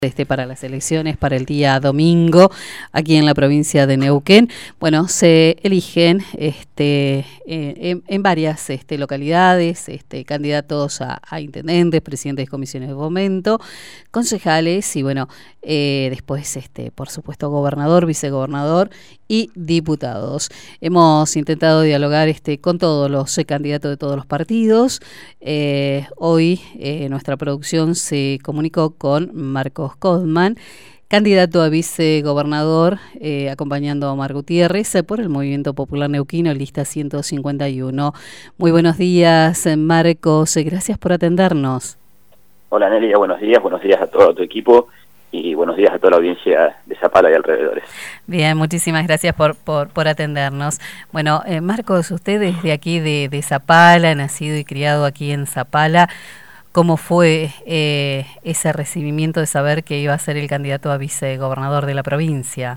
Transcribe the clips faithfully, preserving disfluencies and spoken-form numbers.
Este, para las elecciones, para el día domingo, aquí en la provincia de Neuquén. Bueno, se eligen este, en, en varias este, localidades este, candidatos a, a intendentes, presidentes de comisiones de fomento, concejales y bueno, eh, después, este, por supuesto, gobernador, vicegobernador y diputados. Hemos intentado dialogar este, con todos los eh, candidatos de todos los partidos. Eh, hoy eh, nuestra producción se comunicó con Marcos Codman, candidato a vicegobernador, eh, acompañando a Omar Gutiérrez eh, por el Movimiento Popular Neuquino, lista ciento cincuenta y uno. Muy buenos días, Marcos, eh, gracias por atendernos. Hola Nelia, buenos días, buenos días a todo tu equipo y buenos días a toda la audiencia de Zapala y alrededores. Bien, muchísimas gracias por, por, por atendernos. Bueno, eh, Marcos, usted es de aquí de, de Zapala, nacido y criado aquí en Zapala. ¿Cómo fue eh, ese recibimiento de saber que iba a ser el candidato a vicegobernador de la provincia?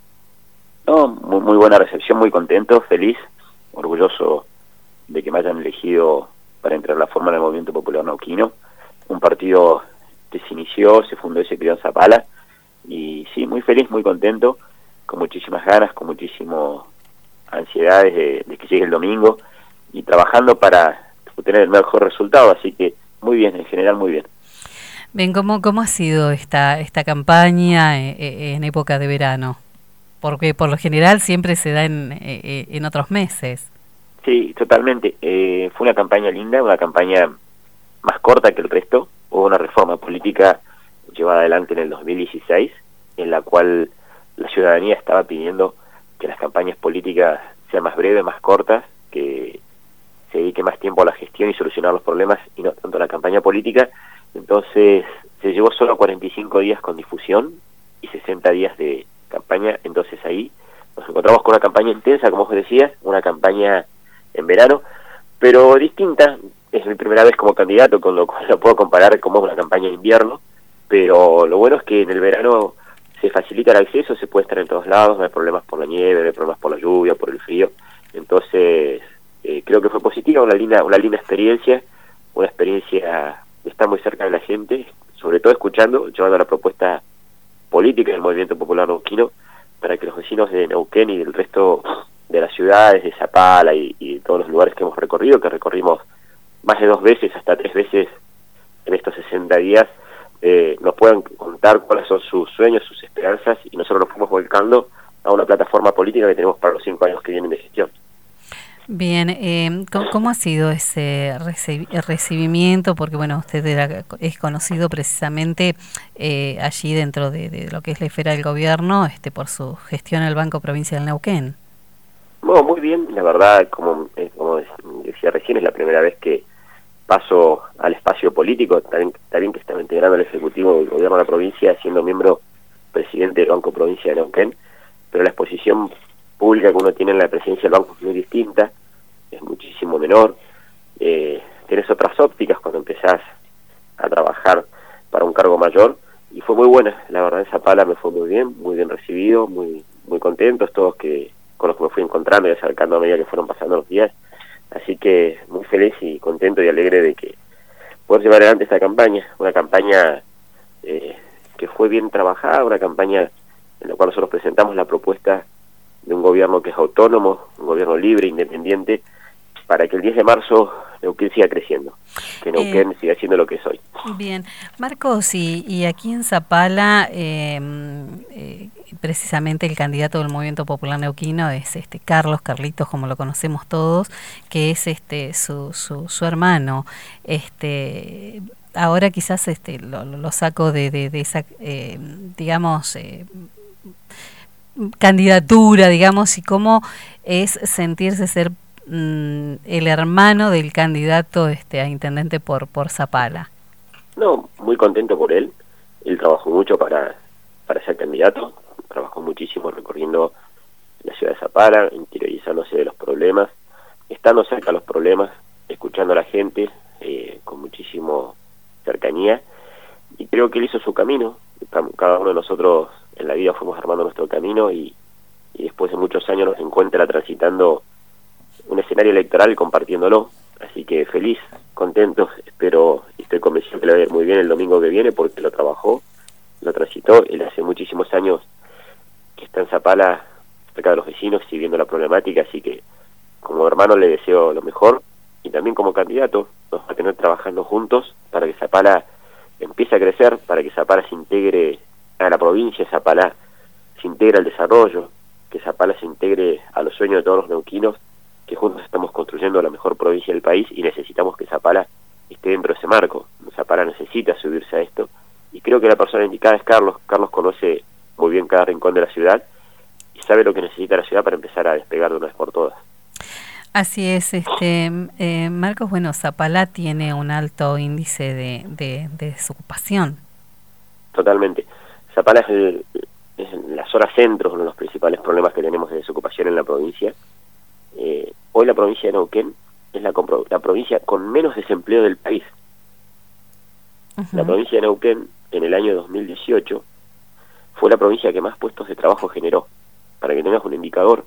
No, muy, muy buena recepción, muy contento, feliz, orgulloso de que me hayan elegido para entrar a la forma del Movimiento Popular Neuquino, un partido que se inició, se fundó y se crió en Zapala, y sí, muy feliz, muy contento, con muchísimas ganas, con muchísimas ansiedades de, de que llegue el domingo, y trabajando para obtener el mejor resultado, así que muy bien, en general muy bien. Bien, ¿cómo, cómo ha sido esta, esta campaña en, en época de verano? Porque por lo general siempre se da en, en otros meses. Sí, totalmente. Eh, fue una campaña linda, una campaña más corta que el resto. Hubo una reforma política llevada adelante en el dos mil dieciséis, en la cual la ciudadanía estaba pidiendo que las campañas políticas sean más breves, más cortas, que se dedique más tiempo a la gestión y solucionar los problemas y no tanto a la campaña política. Entonces se llevó solo cuarenta y cinco días con difusión y sesenta días de campaña. Entonces ahí nos encontramos con una campaña intensa, como vos decías, una campaña en verano, pero distinta. Es mi primera vez como candidato, con lo cual lo puedo comparar como una campaña en invierno, pero lo bueno es que en el verano se facilita el acceso, se puede estar en todos lados, no hay problemas por la nieve, no hay problemas por la lluvia, por el frío. Entonces Eh, creo que fue positiva, una linda, una linda experiencia, una experiencia de estar muy cerca de la gente, sobre todo escuchando, llevando la propuesta política del Movimiento Popular Neuquino, para que los vecinos de Neuquén y del resto de las ciudades, de Zapala y, y de todos los lugares que hemos recorrido, que recorrimos más de dos veces, hasta tres veces en estos sesenta días, eh, nos puedan contar cuáles son sus sueños, sus esperanzas, y nosotros nos fuimos volcando a una plataforma política que tenemos para los cinco años que vienen de gestión. Bien, eh, ¿cómo, ¿cómo ha sido ese reci recibimiento? Porque, bueno, usted era, es conocido precisamente eh, allí dentro de, de lo que es la esfera del gobierno, este, por su gestión al Banco Provincial Neuquén. Bueno, muy bien, la verdad, como, eh, como decía recién, es la primera vez que paso al espacio político, también, también que estaba integrando el Ejecutivo del Gobierno de la provincia, siendo miembro presidente del Banco Provincia de Neuquén, pero la exposición pública que uno tiene en la presidencia del banco es muy distinta, es muchísimo menor, eh, tenés otras ópticas cuando empezás a trabajar para un cargo mayor, y fue muy buena, la verdad en Zapala me fue muy bien, muy bien recibido, muy muy contentos todos que con los que me fui encontrando y acercando a medida que fueron pasando los días, así que muy feliz y contento y alegre de que poder llevar adelante esta campaña, una campaña eh, que fue bien trabajada, una campaña en la cual nosotros presentamos la propuesta de un gobierno que es autónomo, un gobierno libre, independiente, para que el diez de marzo Neuquén siga creciendo, que Neuquén eh, siga siendo lo que es hoy. Bien, Marcos, y, y aquí en Zapala, eh, eh, precisamente el candidato del Movimiento Popular Neuquino es este Carlos, Carlitos, como lo conocemos todos, que es este su, su, su hermano. Este, ahora quizás este lo, lo saco de, de, de esa, eh, digamos, eh, candidatura, digamos, y cómo es sentirse ser mm, el hermano del candidato este a intendente por por Zapala. No, muy contento por él. Él trabajó mucho para para ser candidato, trabajó muchísimo recorriendo la ciudad de Zapala, interiorizándose de los problemas, estando cerca de los problemas, escuchando a la gente eh, con muchísimo cercanía, y creo que él hizo su camino. Cada uno de nosotros en la vida fuimos armando nuestro camino y, y después de muchos años nos encuentra transitando un escenario electoral compartiéndolo, así que feliz, contento, espero y estoy convencido que le va a ir muy bien el domingo que viene porque lo trabajó, lo trabajó visitó, él hace muchísimos años que está en Zapala, cerca de los vecinos y viendo la problemática, así que como hermano le deseo lo mejor, y también como candidato nos va a tener trabajando juntos para que Zapala empiece a crecer, para que Zapala se integre a la provincia, Zapala se integre al desarrollo, que Zapala se integre a los sueños de todos los neuquinos, que juntos estamos construyendo la mejor provincia del país y necesitamos que Zapala esté dentro de ese marco. Zapala necesita subirse a esto, y creo que la persona indicada es Carlos. Carlos conoce muy bien cada rincón de la ciudad y sabe lo que necesita la ciudad para empezar a despegar de una vez por todas. Así es, este eh, Marcos. Bueno, Zapala tiene un alto índice de, de, de desocupación. Totalmente. Zapala es, el, es la zona centro, uno de los principales problemas que tenemos de desocupación en la provincia. Eh, hoy la provincia de Neuquén es la, la provincia con menos desempleo del país. Uh-huh. La provincia de Neuquén, en el año dos mil dieciocho, fue la provincia que más puestos de trabajo generó. Para que tengas un indicador,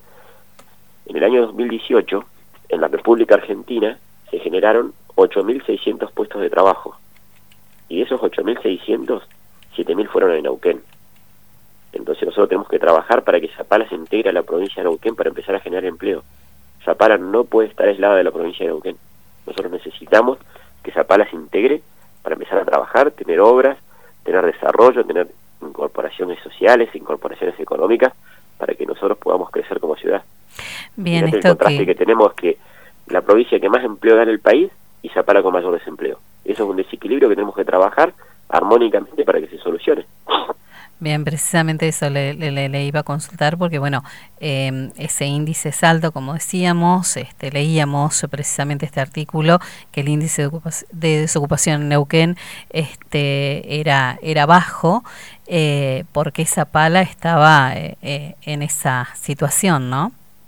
en el año dos mil dieciocho, en la República Argentina, se generaron ocho mil seiscientos puestos de trabajo. Y de esos ocho mil seiscientos, siete mil fueron en Neuquén. Entonces nosotros tenemos que trabajar para que Zapala se integre a la provincia de Neuquén para empezar a generar empleo. Zapala no puede estar aislada de la provincia de Neuquén. Nosotros necesitamos que Zapala se integre para empezar a trabajar, tener obras, tener desarrollo, tener incorporaciones sociales, incorporaciones económicas, para que nosotros podamos crecer como ciudad. Bien, Fíjate, esto el contraste que... que tenemos es que la provincia que más empleo da en el país y Zapala con mayor desempleo. Eso es un desequilibrio que tenemos que trabajar armónicamente para que se solucione. Bien, precisamente eso le, le, le iba a consultar porque, bueno, eh, ese índice es alto, como decíamos, este, leíamos precisamente este artículo, que el índice de, ocupación, de desocupación en Neuquén este, era, era bajo, eh, porque Zapala estaba eh, eh, en esa situación, ¿no?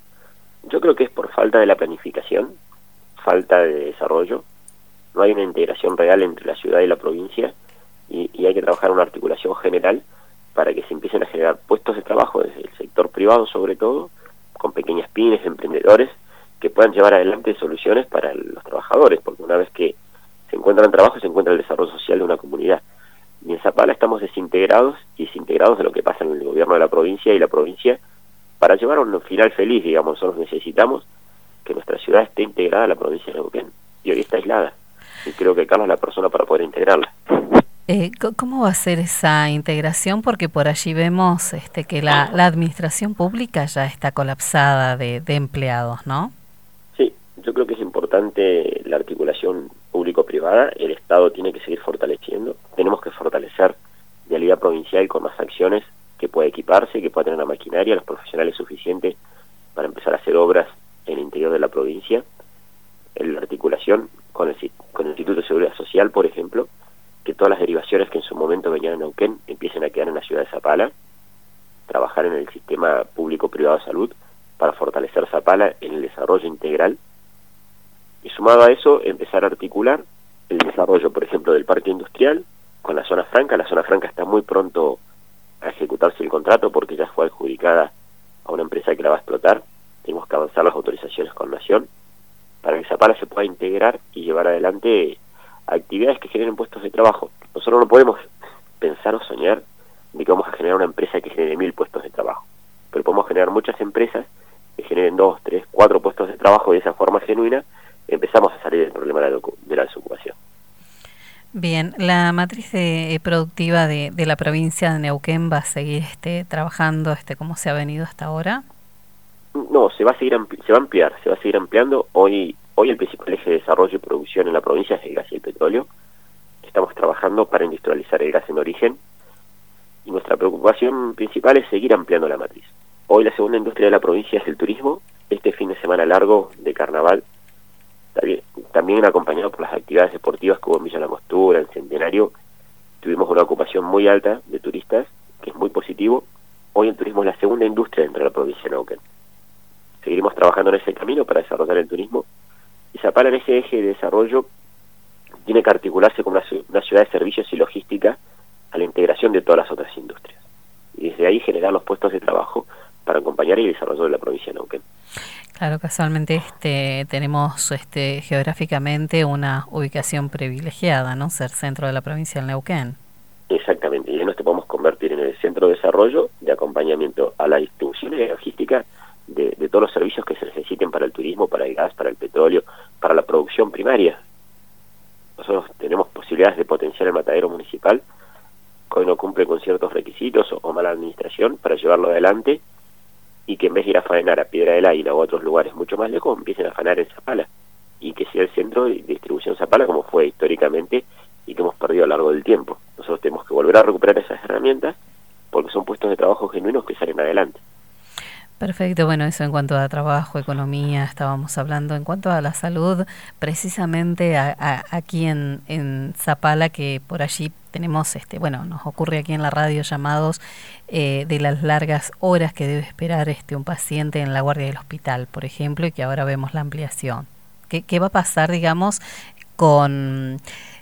Yo creo que es por falta de la planificación, falta de desarrollo, no hay una integración real entre la ciudad y la provincia, y, y hay que trabajar una articulación general para que se empiecen a generar puestos de trabajo desde el sector privado, sobre todo, con pequeñas pymes, emprendedores, que puedan llevar adelante soluciones para los trabajadores, porque una vez que se encuentran trabajo, se encuentra el desarrollo social de una comunidad. Y en Zapala estamos desintegrados y desintegrados de lo que pasa en el gobierno de la provincia y la provincia, para llevar a un final feliz, digamos. Nosotros necesitamos que nuestra ciudad esté integrada a la provincia de Neuquén, y hoy está aislada, y creo que Carlos es la persona para poder integrarla. Eh, ¿Cómo va a ser esa integración? Porque por allí vemos este, que la, la administración pública ya está colapsada de, de empleados, ¿no? Sí, yo creo que es importante la articulación público-privada. El Estado tiene que seguir fortaleciendo. Tenemos que fortalecer Vialidad Provincial con más acciones, que pueda equiparse, que pueda tener la maquinaria, los profesionales suficientes para empezar a hacer obras en el interior de la provincia. En la articulación con el, con el Instituto de Seguridad Social, por ejemplo, que todas las derivaciones que en su momento venían a Neuquén empiecen a quedar en la ciudad de Zapala, trabajar en el sistema público-privado de salud para fortalecer Zapala en el desarrollo integral, y sumado a eso, empezar a articular el desarrollo, por ejemplo, del parque industrial con la zona franca. La zona franca está muy pronto a ejecutarse el contrato porque ya fue adjudicada a una empresa que la va a explotar. Tenemos que avanzar las autorizaciones con Nación para que Zapala se pueda integrar y llevar adelante actividades que generen puestos de trabajo. Nosotros no podemos pensar o soñar de que vamos a generar una empresa que genere mil puestos de trabajo, pero podemos generar muchas empresas que generen dos, tres, cuatro puestos de trabajo, y de esa forma genuina empezamos a salir del problema de la, de la desocupación. Bien, ¿la matriz de, productiva de, de la provincia de Neuquén va a seguir este, trabajando este como se ha venido hasta ahora? No, se va a seguir se va a ampliar, se va a seguir ampliando. Hoy Hoy el principal eje de desarrollo y producción en la provincia es el gas y el petróleo. Estamos trabajando para industrializar el gas en origen, y nuestra preocupación principal es seguir ampliando la matriz. Hoy la segunda industria de la provincia es el turismo. Este fin de semana largo de carnaval, también, también acompañado por las actividades deportivas que hubo en Villa La Angostura, en Centenario, tuvimos una ocupación muy alta de turistas, que es muy positivo. Hoy el turismo es la segunda industria dentro de la provincia de Neuquén. Seguiremos trabajando en ese camino para desarrollar el turismo. Y Zapala, en ese eje de desarrollo, tiene que articularse como una, una ciudad de servicios y logística a la integración de todas las otras industrias. Y desde ahí generar los puestos de trabajo para acompañar el desarrollo de la provincia de Neuquén. Claro, casualmente este, tenemos este, geográficamente una ubicación privilegiada, ¿no? Ser centro de la provincia de Neuquén. Exactamente, y en esto podemos convertir en el centro de desarrollo, de acompañamiento a la distribución y la logística de, de todos los servicios que se necesiten para el turismo, para el gas, para el petróleo, para la producción primaria. Nosotros tenemos posibilidades de potenciar el matadero municipal, que hoy no cumple con ciertos requisitos o, o mala administración, para llevarlo adelante, y que en vez de ir a faenar a Piedra del Águila o a otros lugares mucho más lejos, empiecen a faenar en Zapala, y que sea el centro de distribución Zapala como fue históricamente y que hemos perdido a lo largo del tiempo. Nosotros tenemos que volver a recuperar esas herramientas porque son puestos de trabajo genuinos que salen adelante. Perfecto, bueno, eso en cuanto a trabajo, economía, estábamos hablando. En cuanto a la salud, precisamente a, a, aquí en, en Zapala, que por allí tenemos, este, bueno, nos ocurre aquí en la radio llamados eh, de las largas horas que debe esperar este un paciente en la guardia del hospital, por ejemplo, y que ahora vemos la ampliación. ¿Qué, qué va a pasar, digamos, con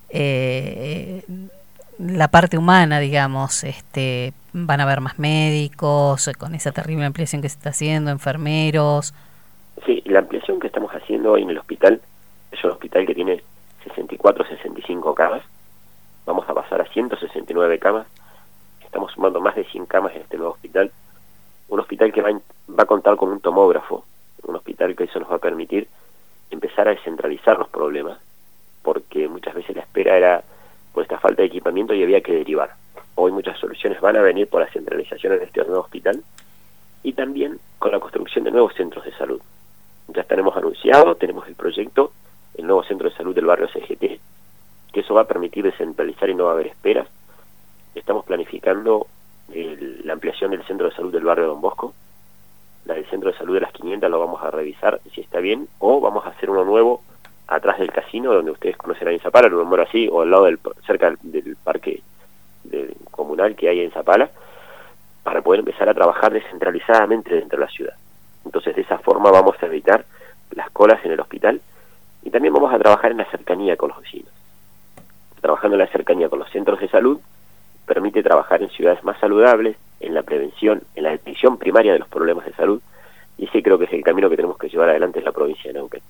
eh, la parte humana, digamos? Este, ¿van a haber más médicos con esa terrible ampliación que se está haciendo, enfermeros? Sí, la ampliación que estamos haciendo hoy en el hospital es un hospital que tiene sesenta y cuatro, sesenta y cinco camas. Vamos a pasar a ciento sesenta y nueve camas. Estamos sumando más de cien camas en este nuevo hospital. Un hospital que va, in, va a contar con un tomógrafo. Un hospital que eso nos va a permitir empezar a descentralizar los problemas, porque muchas veces la espera era por esta falta de equipamiento y había que derivar. Hoy muchas soluciones van a venir por la centralización en este nuevo hospital y también con la construcción de nuevos centros de salud. Ya tenemos anunciado, tenemos el proyecto, el nuevo centro de salud del barrio C G T, que eso va a permitir descentralizar y no va a haber esperas. Estamos planificando el, la ampliación del centro de salud del barrio Don Bosco. La del centro de salud de las quinientas lo vamos a revisar si está bien, o vamos a hacer uno nuevo atrás del casino, donde ustedes conocerán en Zapala, lo nombro así, o al lado del cerca del parque del comunal que hay en Zapala, para poder empezar a trabajar descentralizadamente dentro de la ciudad. Entonces, de esa forma vamos a evitar las colas en el hospital y también vamos a trabajar en la cercanía con los vecinos. Trabajando en la cercanía con los centros de salud permite trabajar en ciudades más saludables, en la prevención, en la detección primaria de los problemas de salud, y ese creo que es el camino que tenemos que llevar adelante en la provincia de Neuquén.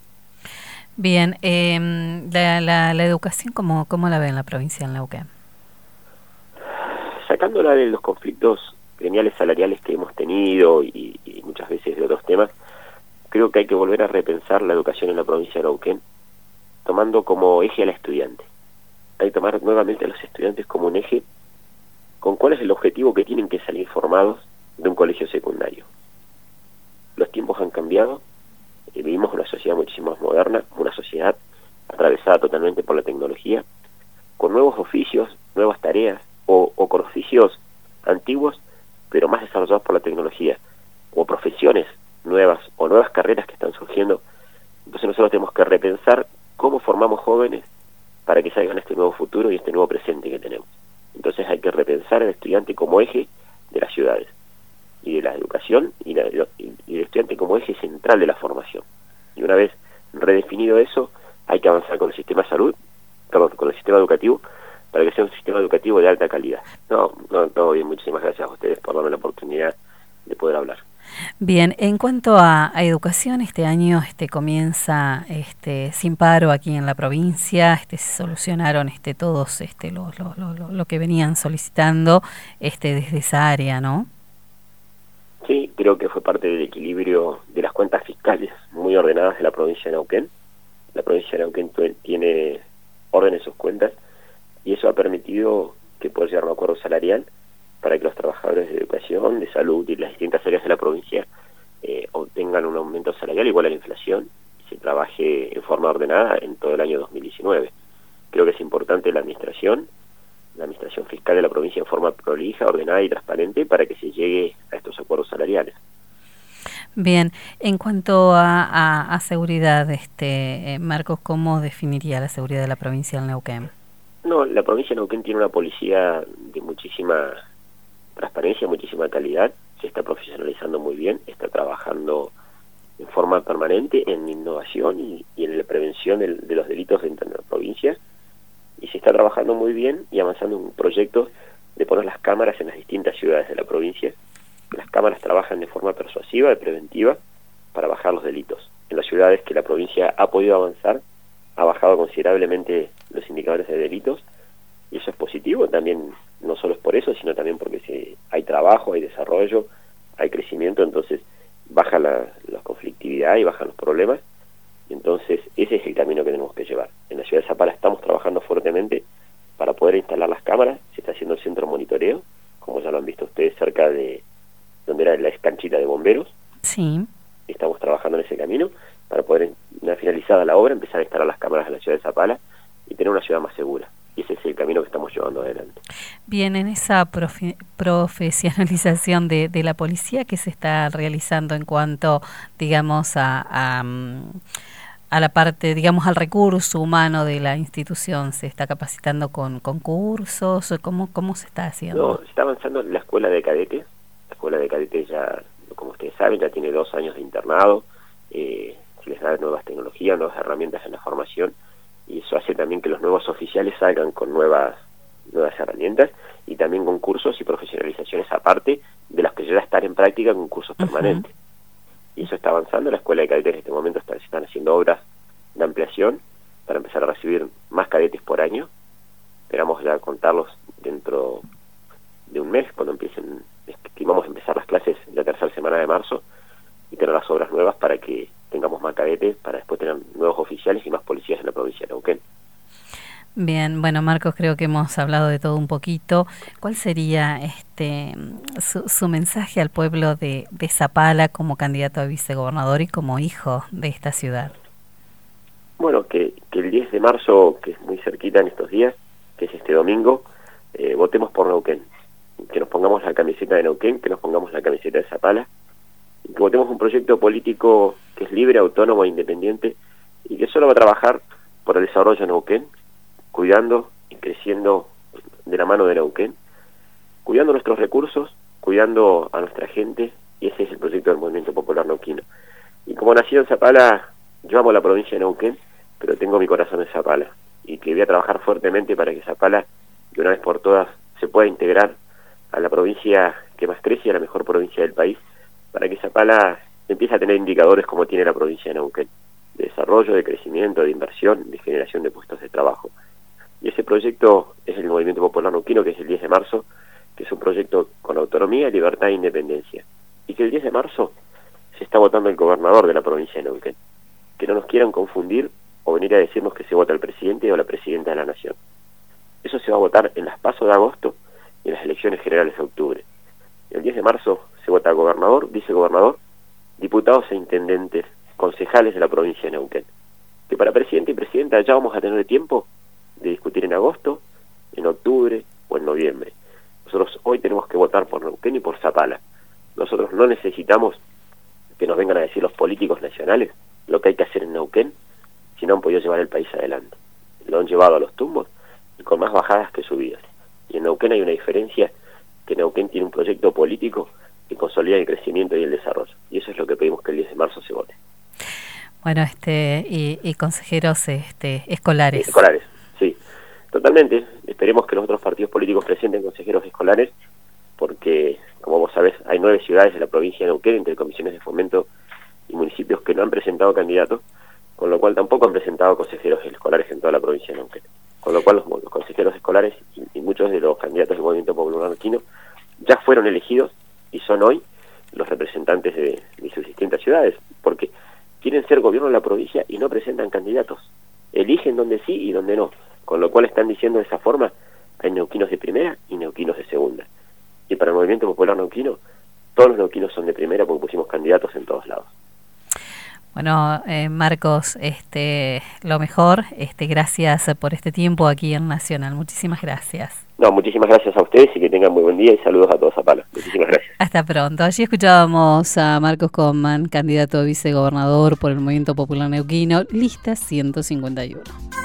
Bien, eh, la, la, la educación, ¿cómo, ¿cómo la ve en la provincia de Neuquén? Sacándola de los conflictos gremiales salariales que hemos tenido y, y muchas veces de otros temas, creo que hay que volver a repensar la educación en la provincia de Neuquén, tomando como eje al estudiante. Hay que tomar nuevamente a los estudiantes como un eje con cuál es el objetivo que tienen que salir formados de un colegio secundario. Los tiempos han cambiado, eh, vivimos una sociedad muchísimo más moderna, una sociedad atravesada totalmente por la tecnología, con nuevos oficios, nuevas tareas, o, o con oficios antiguos, pero más desarrollados por la tecnología, o profesiones nuevas, o nuevas carreras que están surgiendo. Entonces nosotros tenemos que repensar cómo formamos jóvenes para que salgan este nuevo futuro y este nuevo presente que tenemos. Entonces hay que repensar al estudiante como eje de las ciudades, y de la educación, y, la, y el estudiante como eje central de la formación. Y una vez redefinido eso, hay que avanzar con el sistema de salud, perdón, con el sistema educativo, para que sea un sistema educativo de alta calidad. No, no, todo bien, muchísimas gracias a ustedes por darme la oportunidad de poder hablar. Bien, en cuanto a, a educación, este año este comienza este sin paro aquí en la provincia, este se solucionaron este todos este lo, lo, lo, lo que venían solicitando este desde esa área, ¿no? Sí, creo que fue parte del equilibrio de las cuentas fiscales muy ordenadas de la provincia de Neuquén. La provincia de Neuquén tiene orden en sus cuentas y eso ha permitido que pueda llegar a un acuerdo salarial para que los trabajadores de educación, de salud y las distintas áreas de la provincia eh, obtengan un aumento salarial igual a la inflación y se trabaje en forma ordenada en todo el año dos mil diecinueve. Creo que es importante la administración, la administración fiscal de la provincia en forma prolija, ordenada y transparente para que se llegue a estos acuerdos salariales. Bien, en cuanto a, a, a seguridad, este eh, Marcos, ¿cómo definiría la seguridad de la provincia de Neuquén? No, la provincia de Neuquén tiene una policía de muchísima transparencia, muchísima calidad, se está profesionalizando muy bien, está trabajando en forma permanente en innovación y, y en la prevención de, de los delitos dentro de la provincia, y se está trabajando muy bien y avanzando en un proyecto de poner las cámaras en las distintas ciudades de la provincia. Las cámaras trabajan de forma persuasiva y preventiva para bajar los delitos. En las ciudades que la provincia ha podido avanzar, ha bajado considerablemente los indicadores de delitos, y eso es positivo. También no solo es por eso, sino también porque si hay trabajo, hay desarrollo, hay crecimiento, entonces baja la, la conflictividad y bajan los problemas, y entonces ese es el camino que tenemos que llevar. En la ciudad de Zapala estamos trabajando fuertemente para poder instalar las cámaras, se está haciendo el centro de monitoreo, como ya lo han visto ustedes, cerca de donde era la canchita de bomberos. Sí. Estamos trabajando en ese camino para poder, una finalizada la obra, empezar a instalar las cámaras en la ciudad de Zapala y tener una ciudad más segura. Y ese es el camino que estamos llevando adelante. Bien, en esa profe profesionalización de, de la policía que se está realizando en cuanto, digamos, a, a, a la parte, digamos, al recurso humano de la institución, ¿se está capacitando con, con cursos? ¿Cómo, cómo se está haciendo? No, se está avanzando en la escuela de cadetes. La escuela de cadetes ya, como ustedes saben, ya tiene dos años de internado. Eh, se les da nuevas tecnologías, nuevas herramientas en la formación, y eso hace también que los nuevos oficiales salgan con nuevas nuevas herramientas y también con cursos y profesionalizaciones aparte de las que ya están en práctica con cursos uh-huh. permanentes. Y eso está avanzando. La escuela de cadetes en este momento está, se están haciendo obras de ampliación para empezar a recibir más cadetes por año. Esperamos ya contarlos dentro de un mes, cuando empiecen, estimamos empezar las clases la tercera semana de marzo y tener las obras nuevas para que tengamos más cadetes, para después tener nuevos oficiales y más policías en la provincia de Neuquén. Bien, bueno, Marcos, creo que hemos hablado de todo un poquito. ¿Cuál sería este su, su mensaje al pueblo de, de Zapala como candidato a vicegobernador y como hijo de esta ciudad? Bueno, que, que el diez de marzo, que es muy cerquita en estos días, que es este domingo, eh, votemos por Neuquén. Que nos pongamos la camiseta de Neuquén, que nos pongamos la camiseta de Zapala, y que votemos un proyecto político que es libre, autónomo e independiente, y que solo va a trabajar por el desarrollo de Neuquén, cuidando y creciendo de la mano de Neuquén, cuidando nuestros recursos, cuidando a nuestra gente, y ese es el proyecto del Movimiento Popular Neuquino. Y como nacido en Zapala, yo amo la provincia de Neuquén, pero tengo mi corazón en Zapala, y que voy a trabajar fuertemente para que Zapala, de una vez por todas, se pueda integrar a la provincia que más crece, a la mejor provincia del país, para que Zapala empiece a tener indicadores como tiene la provincia de Neuquén, de desarrollo, de crecimiento, de inversión, de generación de puestos de trabajo. Y ese proyecto es el Movimiento Popular Neuquino, que es el diez de marzo, que es un proyecto con autonomía, libertad e independencia. Y que el diez de marzo se está votando el gobernador de la provincia de Neuquén. Que no nos quieran confundir o venir a decirnos que se vota el presidente o la presidenta de la nación. Eso se va a votar en las PASO de agosto y en las elecciones generales de octubre. El diez de marzo se vota gobernador, vicegobernador, diputados e intendentes, concejales de la provincia de Neuquén. Que para presidente y presidenta ya vamos a tener tiempo de discutir en agosto, en octubre o en noviembre. Nosotros hoy tenemos que votar por Neuquén y por Zapala. Nosotros no necesitamos que nos vengan a decir los políticos nacionales lo que hay que hacer en Neuquén, si no han podido llevar el país adelante. Lo han llevado a los tumbos y con más bajadas que subidas. Y en Neuquén hay una diferencia, que Neuquén tiene un proyecto político que consolida el crecimiento y el desarrollo. Y eso es lo que pedimos que el diez de marzo se vote. Bueno, este y, y consejeros este escolares. Escolares, sí, totalmente. Esperemos que los otros partidos políticos presenten consejeros escolares, porque, como vos sabés, hay nueve ciudades de la provincia de Neuquén, entre comisiones de fomento y municipios, que no han presentado candidatos, con lo cual tampoco han presentado consejeros escolares en toda la provincia de Neuquén. Con lo cual los, los consejeros escolares y, y muchos de los candidatos del Movimiento Popular Neuquino ya fueron elegidos y son hoy los representantes de, de sus distintas ciudades, porque quieren ser gobierno de la provincia y no presentan candidatos. Eligen donde sí y donde no, con lo cual están diciendo de esa forma: hay neuquinos de primera y neuquinos de segunda. Y para el Movimiento Popular Neuquino, todos los neuquinos son de primera porque pusimos candidatos en todos lados. Bueno, eh, Marcos, este, lo mejor, este, gracias por este tiempo aquí en Nacional. Muchísimas gracias. No, muchísimas gracias a ustedes y que tengan muy buen día y saludos a todos a Zapala. Muchísimas gracias. Hasta pronto. Allí escuchábamos a Marcos Comman, candidato a vicegobernador por el Movimiento Popular Neuquino, lista ciento cincuenta y uno.